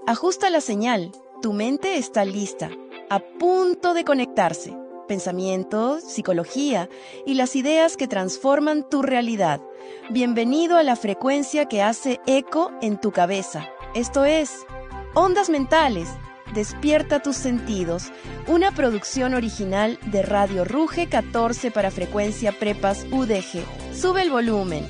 Ajusta la señal. Tu mente está lista, a punto de conectarse. Pensamientos, psicología y las ideas que transforman tu realidad. Bienvenido a la frecuencia que hace eco en tu cabeza. Esto es Ondas Mentales. Despierta tus sentidos. Una producción original de Radio Ruge 14 para frecuencia Prepas UDG. Sube el volumen.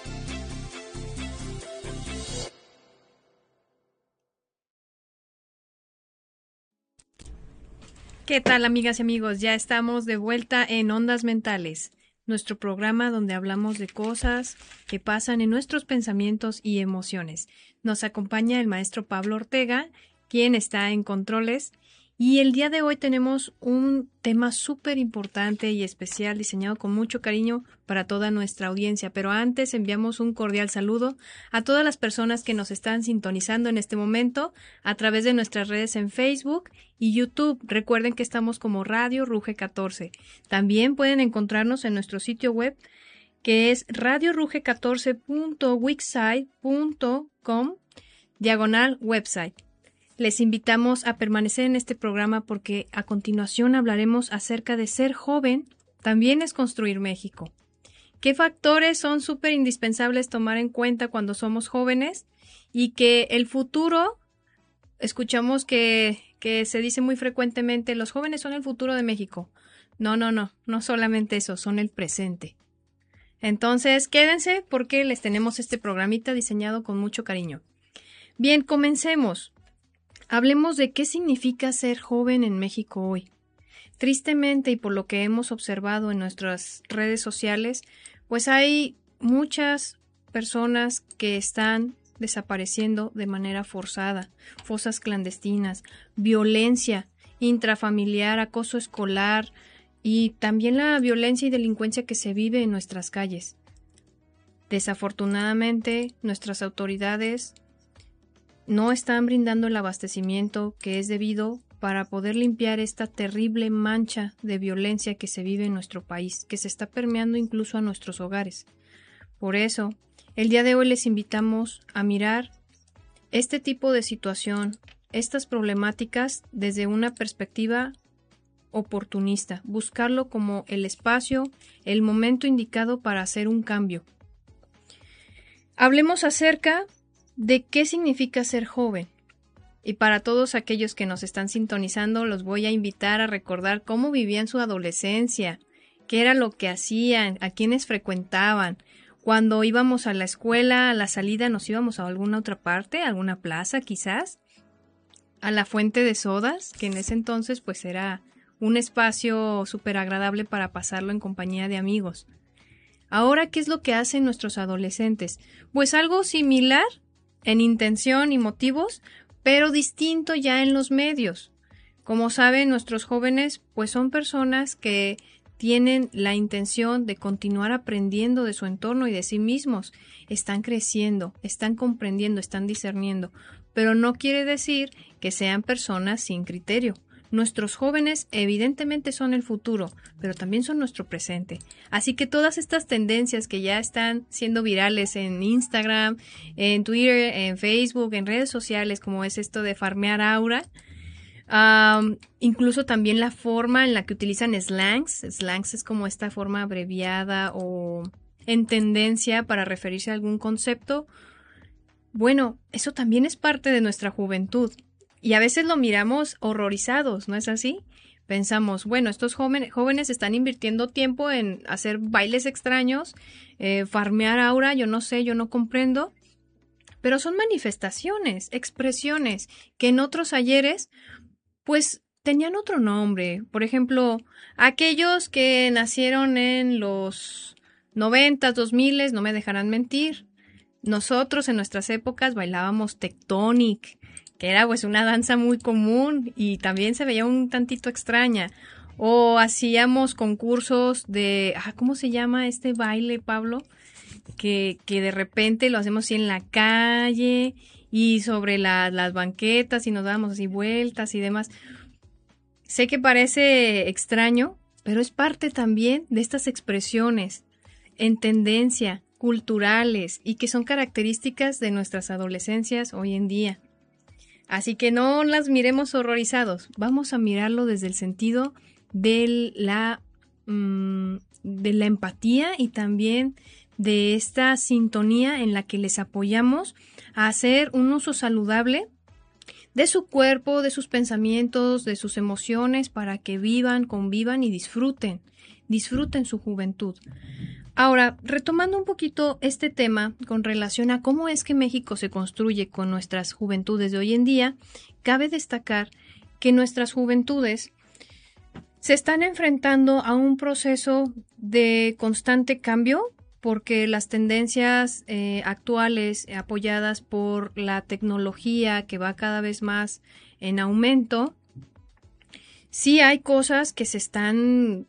¿Qué tal, amigas y amigos? Ya estamos de vuelta en Ondas Mentales, nuestro programa donde hablamos de cosas que pasan en nuestros pensamientos y emociones. Nos acompaña el maestro Pablo Ortega, quien está en controles, y el día de hoy tenemos un tema súper importante y especial diseñado con mucho cariño para toda nuestra audiencia. Pero antes enviamos un cordial saludo a todas las personas que nos están sintonizando en este momento a través de nuestras redes en Facebook y YouTube. Recuerden que estamos como Radio Ruge 14. También pueden encontrarnos en nuestro sitio web que es radioruge14.wixsite.com/website. Les invitamos a permanecer en este programa porque a continuación hablaremos acerca de ser joven también es construir México. ¿Qué factores son súper indispensables tomar en cuenta cuando somos jóvenes? Y que el futuro, escuchamos que se dice muy frecuentemente, los jóvenes son el futuro de México. No solamente eso, son el presente. Entonces, quédense porque les tenemos este programita diseñado con mucho cariño. Bien, comencemos. Hablemos de qué significa ser joven en México hoy. Tristemente, y por lo que hemos observado en nuestras redes sociales, pues hay muchas personas que están desapareciendo de manera forzada, fosas clandestinas, violencia intrafamiliar, acoso escolar y también la violencia y delincuencia que se vive en nuestras calles. Desafortunadamente, nuestras autoridades no están brindando el abastecimiento que es debido para poder limpiar esta terrible mancha de violencia que se vive en nuestro país, que se está permeando incluso a nuestros hogares. Por eso, el día de hoy les invitamos a mirar este tipo de situación, estas problemáticas desde una perspectiva oportunista, buscarlo como el espacio, el momento indicado para hacer un cambio. Hablemos acerca de qué significa ser joven. Y para todos aquellos que nos están sintonizando, los voy a invitar a recordar cómo vivían su adolescencia, qué era lo que hacían, a quiénes frecuentaban. Cuando íbamos a la escuela, a la salida, nos íbamos a alguna otra parte, a alguna plaza quizás, a la fuente de sodas, que en ese entonces pues era un espacio súper agradable para pasarlo en compañía de amigos. Ahora, ¿qué es lo que hacen nuestros adolescentes? Pues algo similar en intención y motivos, pero distinto ya en los medios. Como saben, nuestros jóvenes pues son personas que tienen la intención de continuar aprendiendo de su entorno y de sí mismos. Están creciendo, están comprendiendo, están discerniendo, pero no quiere decir que sean personas sin criterio. Nuestros jóvenes evidentemente son el futuro, pero también son nuestro presente. Así que todas estas tendencias que ya están siendo virales en Instagram, en Twitter, en Facebook, en redes sociales, como es esto de farmear aura, incluso también la forma en la que utilizan slangs. Slangs es como esta forma abreviada o en tendencia para referirse a algún concepto. Bueno, eso también es parte de nuestra juventud. Y a veces lo miramos horrorizados, ¿no es así? Pensamos, bueno, estos jóvenes están invirtiendo tiempo en hacer bailes extraños, farmear aura, yo no sé, yo no comprendo. Pero son manifestaciones, expresiones, que en otros ayeres, pues, tenían otro nombre. Por ejemplo, aquellos que nacieron en los 90s, 2000s, no me dejarán mentir. Nosotros en nuestras épocas bailábamos tectonic, que era pues una danza muy común y también se veía un tantito extraña. O hacíamos concursos de, ¿cómo se llama este baile, Pablo? Que de repente lo hacemos así en la calle y sobre las banquetas y nos dábamos así vueltas y demás. Sé que parece extraño, pero es parte también de estas expresiones en tendencia, culturales y que son características de nuestras adolescencias hoy en día. Así que no las miremos horrorizados. Vamos a mirarlo desde el sentido de la empatía y también de esta sintonía en la que les apoyamos a hacer un uso saludable de su cuerpo, de sus pensamientos, de sus emociones, para que vivan, convivan y disfruten su juventud. Ahora, retomando un poquito este tema con relación a cómo es que México se construye con nuestras juventudes de hoy en día, cabe destacar que nuestras juventudes se están enfrentando a un proceso de constante cambio, porque las tendencias actuales apoyadas por la tecnología que va cada vez más en aumento, sí hay cosas que se están,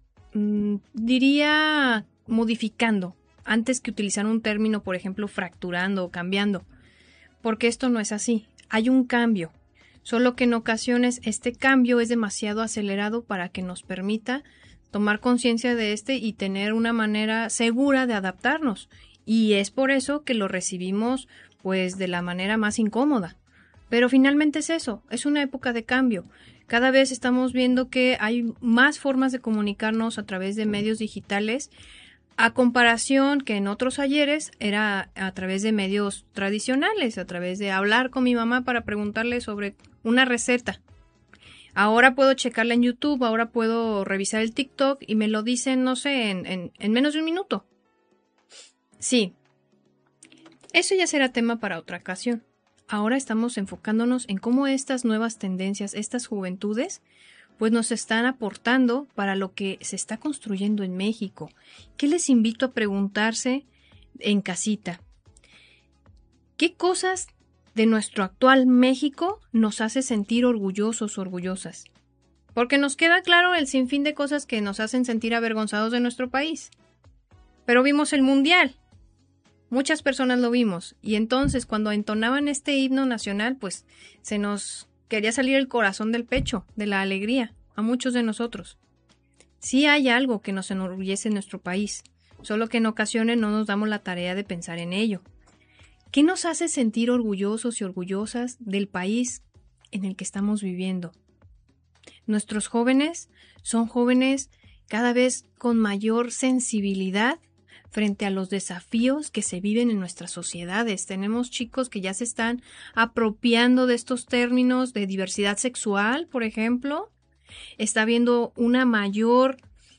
diría, modificando, antes que utilizar un término, por ejemplo, fracturando o cambiando, porque esto no es así, hay un cambio, solo que en ocasiones este cambio es demasiado acelerado para que nos permita tomar conciencia de y tener una manera segura de adaptarnos. Y es por eso que lo recibimos pues de la manera más incómoda. Pero finalmente es eso, es una época de cambio. Cada vez estamos viendo que hay más formas de comunicarnos a través de medios digitales, a comparación que en otros ayeres era a través de medios tradicionales, a través de hablar con mi mamá para preguntarle sobre una receta. Ahora puedo checarla en YouTube, ahora puedo revisar el TikTok y me lo dicen, no sé, en menos de un minuto. Sí, eso ya será tema para otra ocasión. Ahora estamos enfocándonos en cómo estas nuevas tendencias, estas juventudes, pues nos están aportando para lo que se está construyendo en México. ¿Qué les invito a preguntarse en casita? ¿Qué cosas de nuestro actual México nos hace sentir orgullosos o orgullosas? Porque nos queda claro el sinfín de cosas que nos hacen sentir avergonzados de nuestro país. Pero vimos el Mundial. Muchas personas lo vimos. Y entonces, cuando entonaban este himno nacional, pues se nos quería salir el corazón del pecho, de la alegría, a muchos de nosotros. Sí hay algo que nos enorgullece en nuestro país, solo que en ocasiones no nos damos la tarea de pensar en ello. ¿Qué nos hace sentir orgullosos y orgullosas del país en el que estamos viviendo? Nuestros jóvenes son jóvenes cada vez con mayor sensibilidad frente a los desafíos que se viven en nuestras sociedades. Tenemos chicos que ya se están apropiando de estos términos de diversidad sexual, por ejemplo. Está habiendo una mayor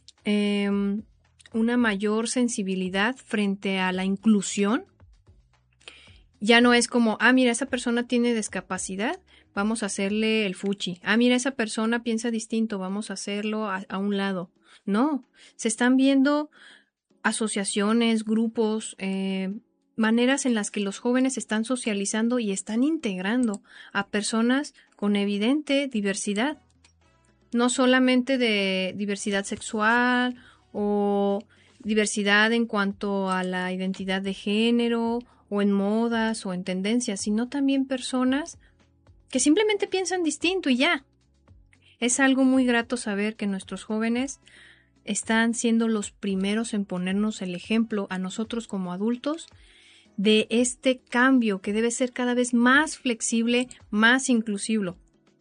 sensibilidad frente a la inclusión. Ya no es como, mira, esa persona tiene discapacidad, vamos a hacerle el fuchi. Mira, esa persona piensa distinto, vamos a hacerlo a un lado. No, se están viendo asociaciones, grupos, maneras en las que los jóvenes están socializando y están integrando a personas con evidente diversidad. No solamente de diversidad sexual o diversidad en cuanto a la identidad de género o en modas o en tendencias, sino también personas que simplemente piensan distinto y ya. Es algo muy grato saber que nuestros jóvenes están siendo los primeros en ponernos el ejemplo a nosotros como adultos de este cambio que debe ser cada vez más flexible, más inclusivo.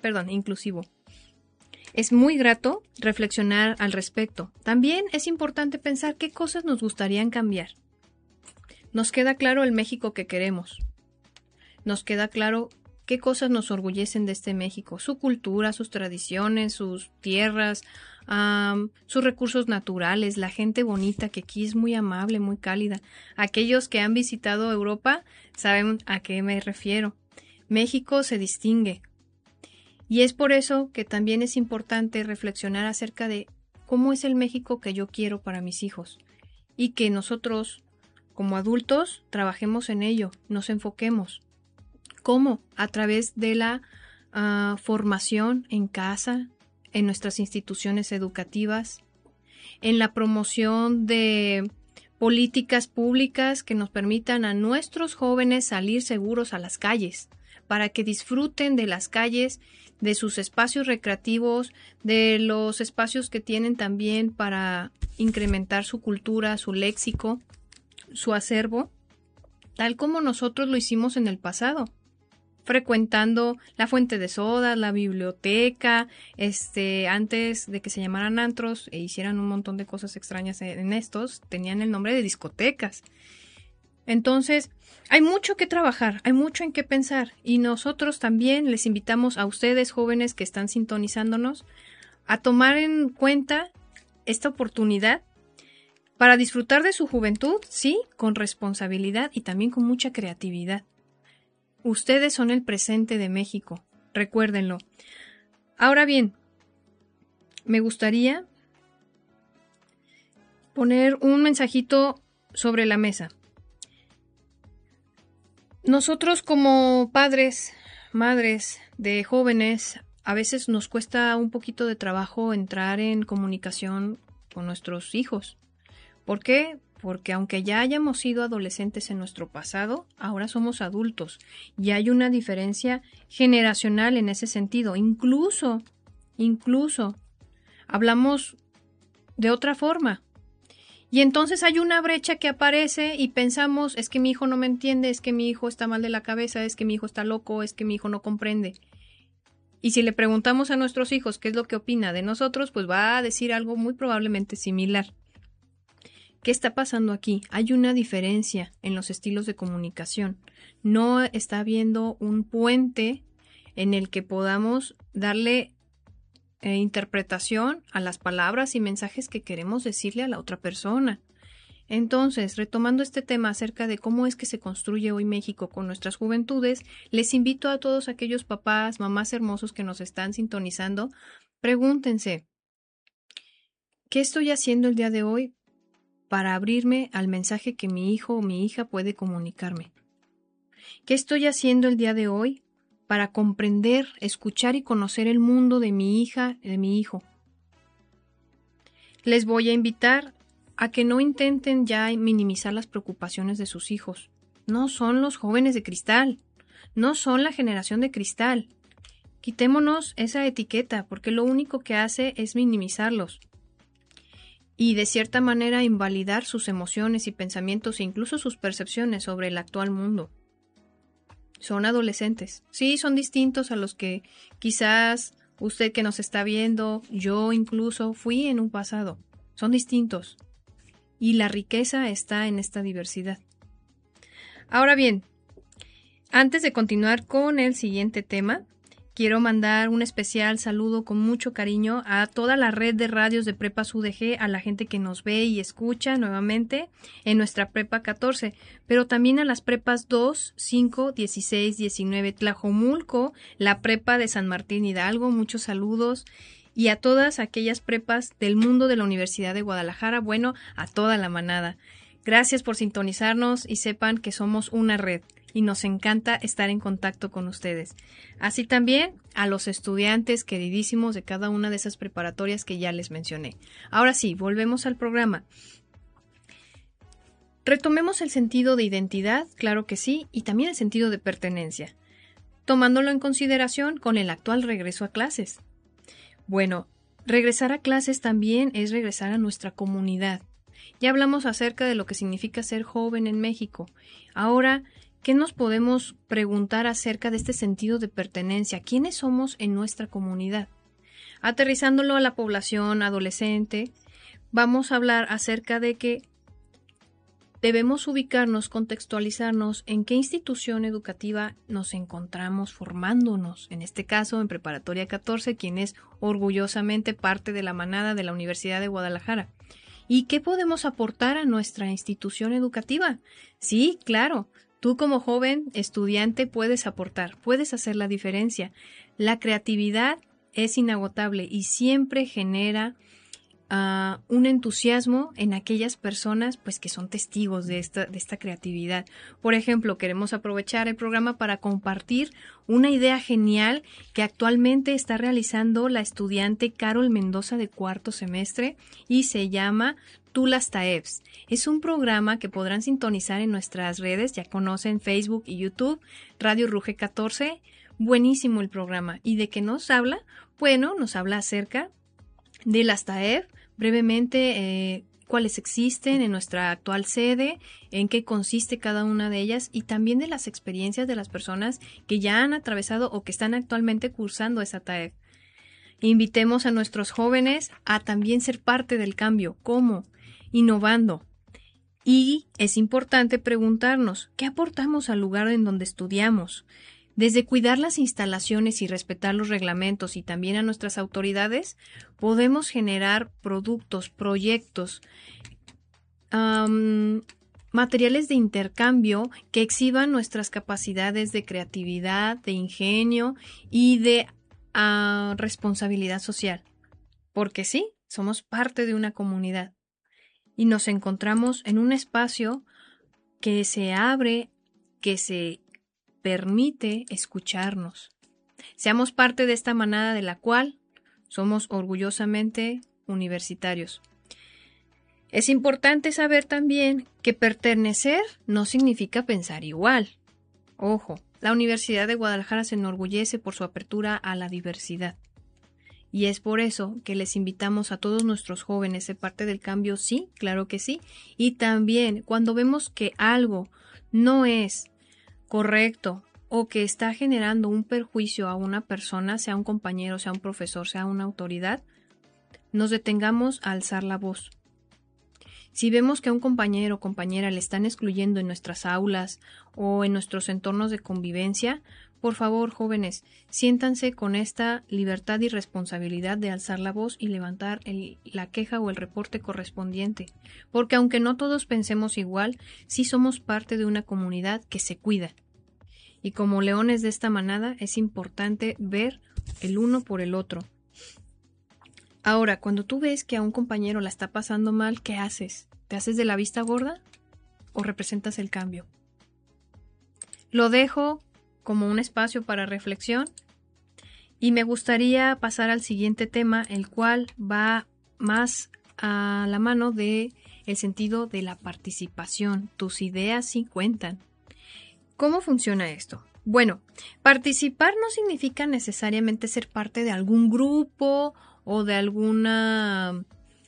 Es muy grato reflexionar al respecto. También es importante pensar qué cosas nos gustarían cambiar. Nos queda claro el México que queremos. Nos queda claro qué cosas nos orgullecen de este México. Su cultura, sus tradiciones, sus tierras, sus recursos naturales, la gente bonita que aquí es muy amable, muy cálida. Aquellos que han visitado Europa saben a qué me refiero. México se distingue. Y es por eso que también es importante reflexionar acerca de cómo es el México que yo quiero para mis hijos. Y que nosotros, como adultos, trabajemos en ello, nos enfoquemos. ¿Cómo? A través de la formación en casa, en nuestras instituciones educativas, en la promoción de políticas públicas que nos permitan a nuestros jóvenes salir seguros a las calles, para que disfruten de las calles, de sus espacios recreativos, de los espacios que tienen también para incrementar su cultura, su léxico, su acervo, tal como nosotros lo hicimos en el pasado. frecuentando la fuente de soda, la biblioteca, antes de que se llamaran antros e hicieran un montón de cosas extrañas en estos, tenían el nombre de discotecas. Entonces, hay mucho que trabajar, hay mucho en qué pensar, y nosotros también les invitamos a ustedes, jóvenes que están sintonizándonos, a tomar en cuenta esta oportunidad para disfrutar de su juventud, sí, con responsabilidad y también con mucha creatividad. Ustedes son el presente de México, recuérdenlo. Ahora bien, me gustaría poner un mensajito sobre la mesa. Nosotros como padres, madres de jóvenes, a veces nos cuesta un poquito de trabajo entrar en comunicación con nuestros hijos. ¿Por qué? Porque aunque ya hayamos sido adolescentes en nuestro pasado, ahora somos adultos y hay una diferencia generacional en ese sentido. Incluso, hablamos de otra forma. Y entonces hay una brecha que aparece y pensamos, es que mi hijo no me entiende, es que mi hijo está mal de la cabeza, es que mi hijo está loco, es que mi hijo no comprende. Y si le preguntamos a nuestros hijos qué es lo que opina de nosotros, pues va a decir algo muy probablemente similar. ¿Qué está pasando aquí? Hay una diferencia en los estilos de comunicación. No está habiendo un puente en el que podamos darle interpretación a las palabras y mensajes que queremos decirle a la otra persona. Entonces, retomando este tema acerca de cómo es que se construye hoy México con nuestras juventudes, les invito a todos aquellos papás, mamás hermosos que nos están sintonizando, pregúntense, ¿qué estoy haciendo el día de hoy para abrirme al mensaje que mi hijo o mi hija puede comunicarme? ¿Qué estoy haciendo el día de hoy para comprender, escuchar y conocer el mundo de mi hija, de mi hijo? Les voy a invitar a que no intenten ya minimizar las preocupaciones de sus hijos. No son los jóvenes de cristal, no son la generación de cristal. Quitémonos esa etiqueta, porque lo único que hace es minimizarlos y de cierta manera invalidar sus emociones y pensamientos e incluso sus percepciones sobre el actual mundo. Son adolescentes. Sí, son distintos a los que quizás usted que nos está viendo, yo incluso fui en un pasado. Son distintos. Y la riqueza está en esta diversidad. Ahora bien, antes de continuar con el siguiente tema, quiero mandar un especial saludo con mucho cariño a toda la red de radios de Prepas UDG, a la gente que nos ve y escucha nuevamente en nuestra Prepa 14, pero también a las Prepas 2, 5, 16, 19, Tlajomulco, la Prepa de San Martín Hidalgo, muchos saludos, y a todas aquellas prepas del mundo de la Universidad de Guadalajara, bueno, a toda la manada. Gracias por sintonizarnos y sepan que somos una red y nos encanta estar en contacto con ustedes. Así también a los estudiantes queridísimos de cada una de esas preparatorias que ya les mencioné. Ahora sí, volvemos al programa. Retomemos el sentido de identidad, claro que sí, y también el sentido de pertenencia, tomándolo en consideración con el actual regreso a clases. Bueno, regresar a clases también es regresar a nuestra comunidad. Ya hablamos acerca de lo que significa ser joven en México. Ahora, ¿qué nos podemos preguntar acerca de este sentido de pertenencia? ¿Quiénes somos en nuestra comunidad? Aterrizándolo a la población adolescente, vamos a hablar acerca de que debemos ubicarnos, contextualizarnos en qué institución educativa nos encontramos formándonos, en este caso en Preparatoria 14, quien es orgullosamente parte de la manada de la Universidad de Guadalajara. ¿Y qué podemos aportar a nuestra institución educativa? Sí, claro, tú como joven estudiante puedes aportar, puedes hacer la diferencia. La creatividad es inagotable y siempre genera un entusiasmo en aquellas personas pues que son testigos de esta creatividad. Por ejemplo, queremos aprovechar el programa para compartir una idea genial que actualmente está realizando la estudiante Carol Mendoza de cuarto semestre y se llama Tulas Taefs. Es un programa que podrán sintonizar en nuestras redes, ya conocen Facebook y YouTube, Radio Ruge 14. Buenísimo el programa. ¿Y de qué nos habla? Bueno, nos habla acerca de las TAEF, brevemente cuáles existen en nuestra actual sede, en qué consiste cada una de ellas y también de las experiencias de las personas que ya han atravesado o que están actualmente cursando esa TAEG. Invitemos a nuestros jóvenes a también ser parte del cambio. ¿Cómo? Innovando. Y es importante preguntarnos, ¿qué aportamos al lugar en donde estudiamos? Desde cuidar las instalaciones y respetar los reglamentos y también a nuestras autoridades, podemos generar productos, proyectos, materiales de intercambio que exhiban nuestras capacidades de creatividad, de ingenio y de responsabilidad social. Porque sí, somos parte de una comunidad y nos encontramos en un espacio que se abre, que se permite escucharnos. Seamos parte de esta manada de la cual somos orgullosamente universitarios. Es importante saber también que pertenecer no significa pensar igual. Ojo, la Universidad de Guadalajara se enorgullece por su apertura a la diversidad. Y es por eso que les invitamos a todos nuestros jóvenes a ser parte del cambio, sí, claro que sí. Y también cuando vemos que algo no es correcto o que está generando un perjuicio a una persona, sea un compañero, sea un profesor, sea una autoridad, nos detengamos a alzar la voz. Si vemos que a un compañero o compañera le están excluyendo en nuestras aulas o en nuestros entornos de convivencia, por favor, jóvenes, siéntanse con esta libertad y responsabilidad de alzar la voz y levantar la queja o el reporte correspondiente, porque aunque no todos pensemos igual, sí somos parte de una comunidad que se cuida. Y como leones de esta manada, es importante ver el uno por el otro. Ahora, cuando tú ves que a un compañero la está pasando mal, ¿qué haces? ¿Te haces de la vista gorda o representas el cambio? Lo dejo como un espacio para reflexión y me gustaría pasar al siguiente tema, el cual va más a la mano de el sentido de la participación. Tus ideas sí cuentan. ¿Cómo funciona esto? Bueno, participar no significa necesariamente ser parte de algún grupo o de alguna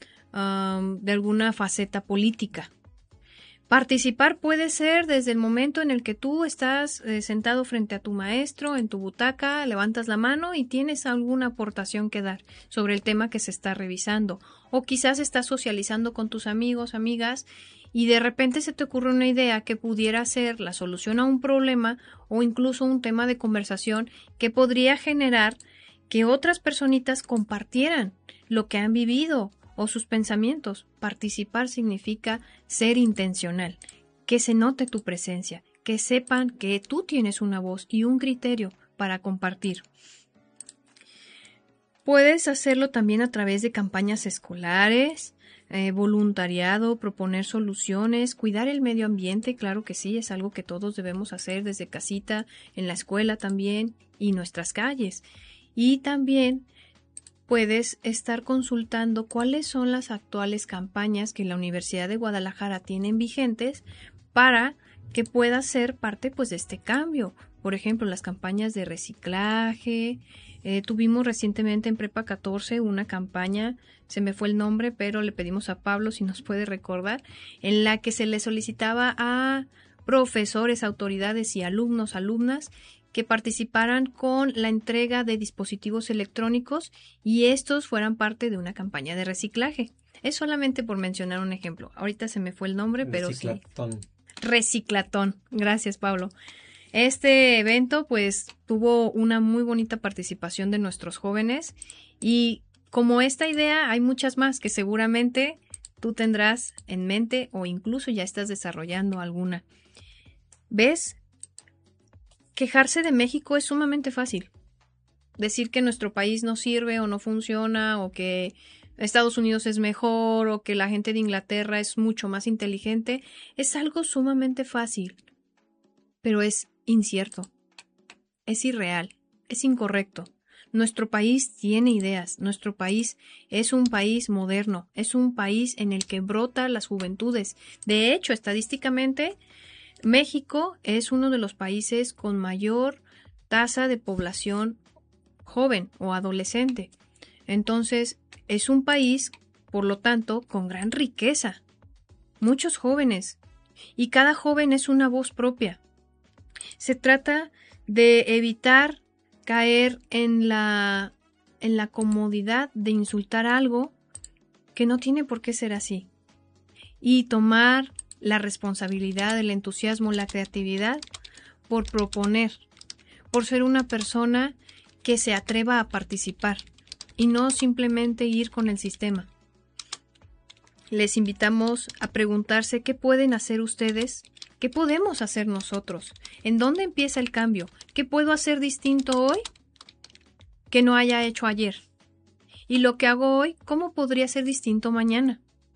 faceta política. Participar puede ser desde el momento en el que tú estás sentado frente a tu maestro, en tu butaca, levantas la mano y tienes alguna aportación que dar sobre el tema que se está revisando. O quizás estás socializando con tus amigos, amigas, y de repente se te ocurre una idea que pudiera ser la solución a un problema o incluso un tema de conversación que podría generar que otras personitas compartieran lo que han vivido o sus pensamientos. Participar significa ser intencional, que se note tu presencia, que sepan que tú tienes una voz y un criterio para compartir. Puedes hacerlo también a través de campañas escolares, voluntariado, proponer soluciones, cuidar el medio ambiente, claro que sí, es algo que todos debemos hacer desde casita, en la escuela también y nuestras calles. Y también puedes estar consultando cuáles son las actuales campañas que la Universidad de Guadalajara tienen vigentes para que puedas ser parte pues de este cambio. Por ejemplo, las campañas de reciclaje. Tuvimos recientemente en Prepa 14 una campaña, se me fue el nombre, pero le pedimos a Pablo si nos puede recordar, en la que se le solicitaba a profesores, autoridades y alumnos, alumnas que participaran con la entrega de dispositivos electrónicos y estos fueran parte de una campaña de reciclaje. Es solamente por mencionar un ejemplo. Ahorita se me fue el nombre, pero Reciclatón. sí. Reciclatón. Gracias, Pablo. Este evento pues tuvo una muy bonita participación de nuestros jóvenes y como esta idea hay muchas más que seguramente tú tendrás en mente o incluso ya estás desarrollando alguna. ¿Ves? Quejarse de México es sumamente fácil. Decir que nuestro país no sirve o no funciona o que Estados Unidos es mejor o que la gente de Inglaterra es mucho más inteligente es algo sumamente fácil, pero es incierto, es irreal, es incorrecto. Nuestro país tiene ideas, nuestro país es un país moderno, es un país en el que brota las juventudes. De hecho, estadísticamente, México es uno de los países con mayor tasa de población joven o adolescente. Entonces, es un país por lo tanto, con gran riqueza. Muchos jóvenes, y cada joven es una voz propia. Se trata de evitar caer en la comodidad de insultar algo que no tiene por qué ser así. Y tomar la responsabilidad, el entusiasmo, la creatividad por proponer, por ser una persona que se atreva a participar y no simplemente ir con el sistema. Les invitamos a preguntarse qué pueden hacer ustedes, qué podemos hacer nosotros, en dónde empieza el cambio, qué puedo hacer distinto hoy que no haya hecho ayer, y lo que hago hoy, cómo podría ser distinto mañana.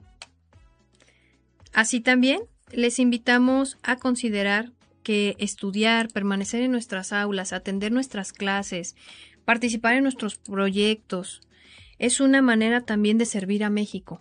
Así también les invitamos a considerar que estudiar, permanecer en nuestras aulas, atender nuestras clases, participar en nuestros proyectos, es una manera también de servir a México,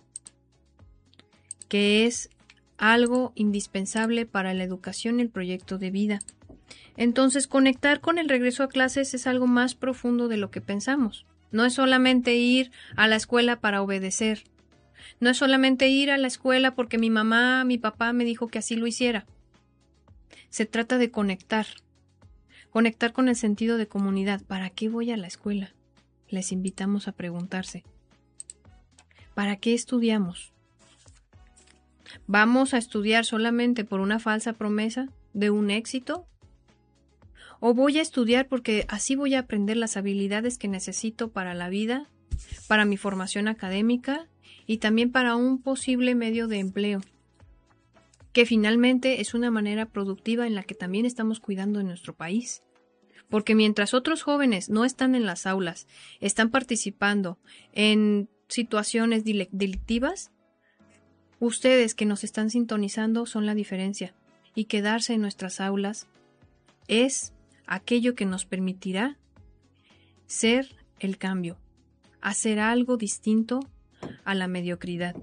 que es algo indispensable para la educación y el proyecto de vida. Entonces, conectar con el regreso a clases es algo más profundo de lo que pensamos. No es solamente ir a la escuela para obedecer. No es solamente ir a la escuela porque mi mamá, mi papá me dijo que así lo hiciera. Se trata de conectar con el sentido de comunidad. ¿Para qué voy a la escuela? Les invitamos a preguntarse. ¿Para qué estudiamos? ¿Vamos a estudiar solamente por una falsa promesa de un éxito? ¿O voy a estudiar porque así voy a aprender las habilidades que necesito para la vida, para mi formación académica y también para un posible medio de empleo, que finalmente es una manera productiva en la que también estamos cuidando de nuestro país? Porque mientras otros jóvenes no están en las aulas, están participando en situaciones delictivas, ustedes que nos están sintonizando son la diferencia, y quedarse en nuestras aulas es aquello que nos permitirá ser el cambio, hacer algo distinto a la mediocridad.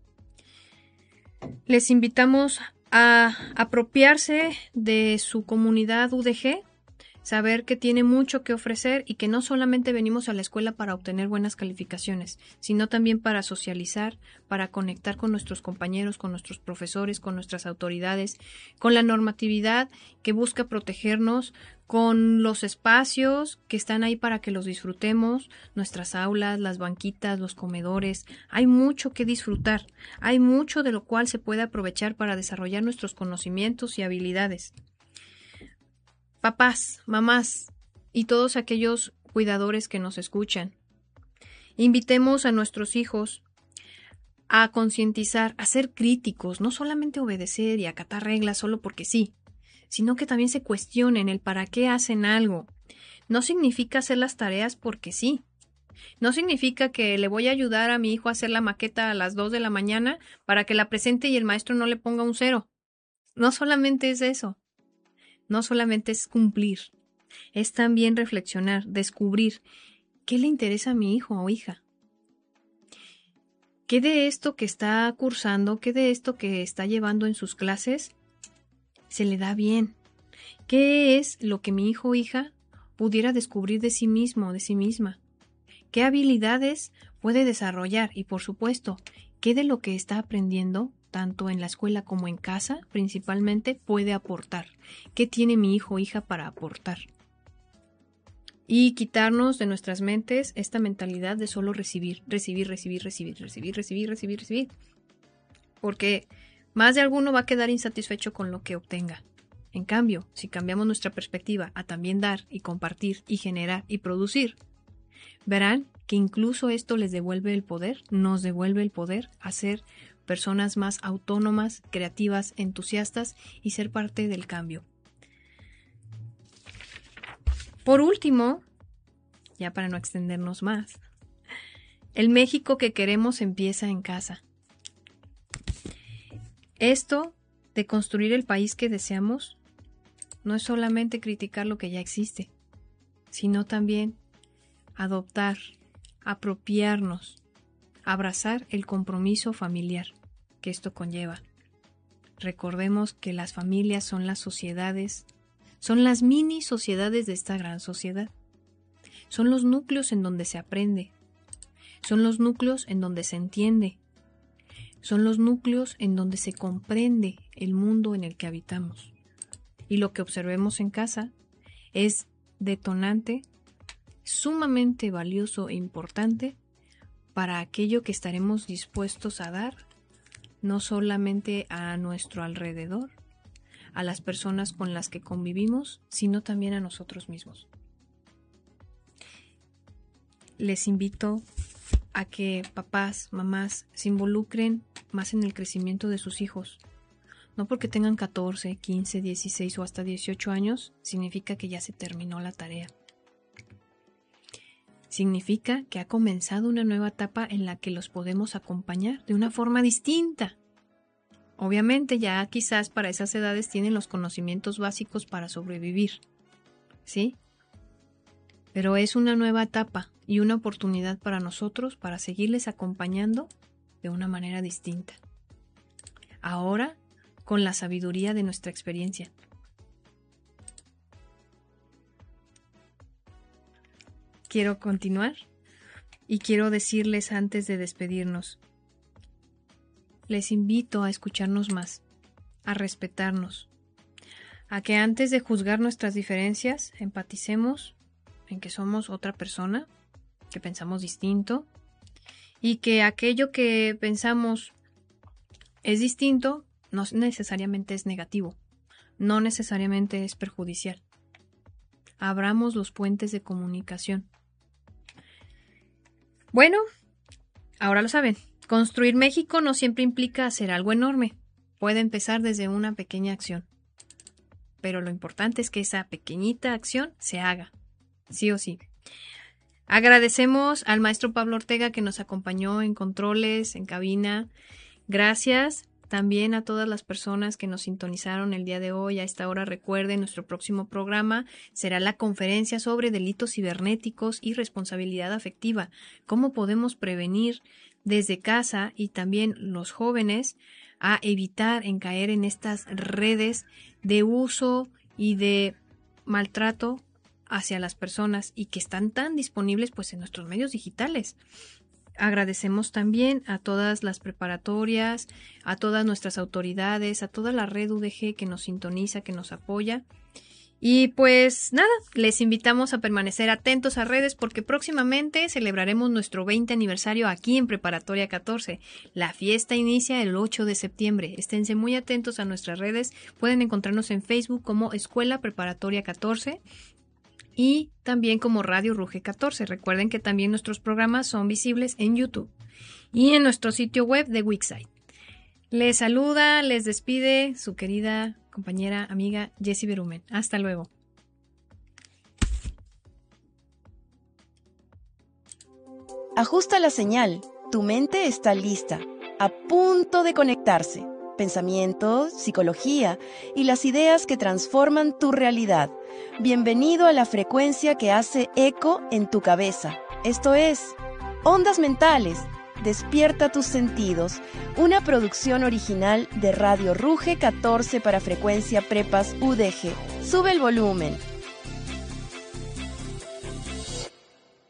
Les invitamos a apropiarse de su comunidad UDG, saber que tiene mucho que ofrecer y que no solamente venimos a la escuela para obtener buenas calificaciones, sino también para socializar, para conectar con nuestros compañeros, con nuestros profesores, con nuestras autoridades, con la normatividad que busca protegernos, con los espacios que están ahí para que los disfrutemos, nuestras aulas, las banquitas, los comedores. Hay mucho que disfrutar, hay mucho de lo cual se puede aprovechar para desarrollar nuestros conocimientos y habilidades. Papás, mamás y todos aquellos cuidadores que nos escuchan, invitemos a nuestros hijos a concientizar, a ser críticos, no solamente obedecer y acatar reglas solo porque sí, sino que también se cuestionen el para qué hacen algo. No significa hacer las tareas porque sí. No significa que le voy a ayudar a mi hijo a hacer la maqueta a las 2 de la mañana para que la presente y el maestro no le ponga un 0. No solamente es eso. No solamente es cumplir, es también reflexionar, descubrir qué le interesa a mi hijo o hija. ¿Qué de esto que está cursando, qué de esto que está llevando en sus clases se le da bien? ¿Qué es lo que mi hijo o hija pudiera descubrir de sí mismo, de sí misma? ¿Qué habilidades puede desarrollar? Y por supuesto, ¿qué de lo que está aprendiendo, tanto en la escuela como en casa, principalmente, puede aportar? ¿Qué tiene mi hijo o hija para aportar? Y quitarnos de nuestras mentes esta mentalidad de solo recibir. Porque más de alguno va a quedar insatisfecho con lo que obtenga. En cambio, si cambiamos nuestra perspectiva a también dar y compartir y generar y producir, verán que incluso esto les devuelve el poder, nos devuelve el poder a ser personas más autónomas, creativas, entusiastas y ser parte del cambio. Por último, ya para no extendernos más, el México que queremos empieza en casa. Esto de construir el país que deseamos no es solamente criticar lo que ya existe, sino también adoptar, apropiarnos, abrazar el compromiso familiar que esto conlleva. Recordemos que las familias son las sociedades, son las mini sociedades de esta gran sociedad. Son los núcleos en donde se aprende, son los núcleos en donde se entiende, son los núcleos en donde se comprende el mundo en el que habitamos. Y lo que observemos en casa es detonante, sumamente valioso e importante para aquello que estaremos dispuestos a dar, no solamente a nuestro alrededor, a las personas con las que convivimos, sino también a nosotros mismos. Les invito a que papás, mamás se involucren más en el crecimiento de sus hijos. No porque tengan 14, 15, 16 o hasta 18 años, significa que ya se terminó la tarea. Significa que ha comenzado una nueva etapa en la que los podemos acompañar de una forma distinta. Obviamente ya quizás para esas edades tienen los conocimientos básicos para sobrevivir, ¿sí? Pero es una nueva etapa y una oportunidad para nosotros para seguirles acompañando de una manera distinta. Ahora, con la sabiduría de nuestra experiencia. Quiero continuar y quiero decirles antes de despedirnos, les invito a escucharnos más, a respetarnos, a que antes de juzgar nuestras diferencias, empaticemos en que somos otra persona, que pensamos distinto y que aquello que pensamos es distinto no necesariamente es negativo, no necesariamente es perjudicial. Abramos los puentes de comunicación. Bueno, ahora lo saben. Construir México no siempre implica hacer algo enorme. Puede empezar desde una pequeña acción. Pero lo importante es que esa pequeñita acción se haga, sí o sí. Agradecemos al maestro Pablo Ortega que nos acompañó en controles, en cabina. Gracias también a todas las personas que nos sintonizaron el día de hoy. A esta hora recuerden, nuestro próximo programa será la conferencia sobre delitos cibernéticos y responsabilidad afectiva. ¿Cómo podemos prevenir desde casa y también los jóvenes a evitar en caer en estas redes de uso y de maltrato hacia las personas y que están tan disponibles pues en nuestros medios digitales? Agradecemos también a todas las preparatorias, a todas nuestras autoridades, a toda la red UDG que nos sintoniza, que nos apoya. Y pues nada, les invitamos a permanecer atentos a redes porque próximamente celebraremos nuestro 20 aniversario aquí en Preparatoria 14. La fiesta inicia el 8 de septiembre. Esténse muy atentos a nuestras redes. Pueden encontrarnos en Facebook como Escuela Preparatoria 14 y también como Radio Ruge 14. Recuerden que también nuestros programas son visibles en YouTube y en nuestro sitio web de Wixsite. Les saluda, les despide su querida compañera, amiga Jessie Berumen. Hasta luego. Ajusta la señal. Tu mente está lista, a punto de conectarse. Pensamientos, psicología y las ideas que transforman tu realidad. Bienvenido a la frecuencia que hace eco en tu cabeza. Esto es Ondas Mentales. Despierta tus sentidos. Una producción original de Radio Ruge 14 para frecuencia Prepas UDG. Sube el volumen.